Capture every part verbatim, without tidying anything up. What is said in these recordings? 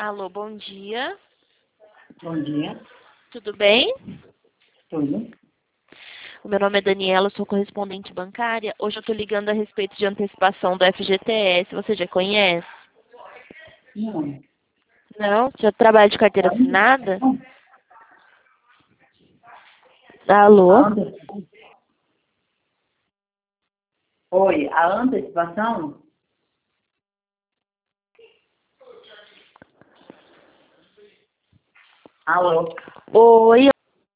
Alô, bom dia. Bom dia. Tudo bem? Tudo? O meu nome é Daniela, eu sou correspondente bancária. Hoje eu estou ligando a respeito de antecipação do F G T S. Você já conhece? Não. Não? Já trabalha de carteira assinada? Alô? A ante- Oi, a antecipação? Alô? Oi.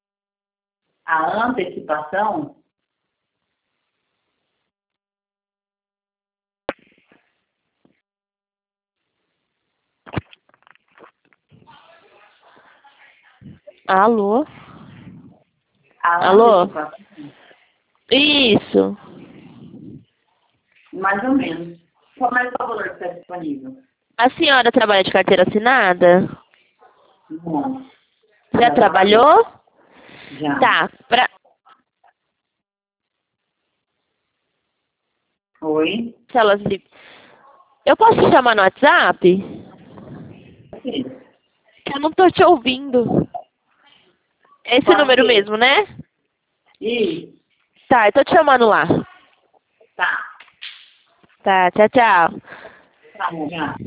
A antecipação? Alô? A Alô? antecipação? Isso. Mais ou menos. Qual é o valor que está disponível? A senhora trabalha de carteira assinada? Não. Já Já trabalhei. trabalhou? Já. Tá. Pra... Oi? Celas li- Eu posso te chamar no WhatsApp? Sim. Que eu não tô te ouvindo. Esse Pode número ser. mesmo, né? Ih, Tá, eu tô te chamando lá. tá. Tá, tchau, tchau. Tá bom, já.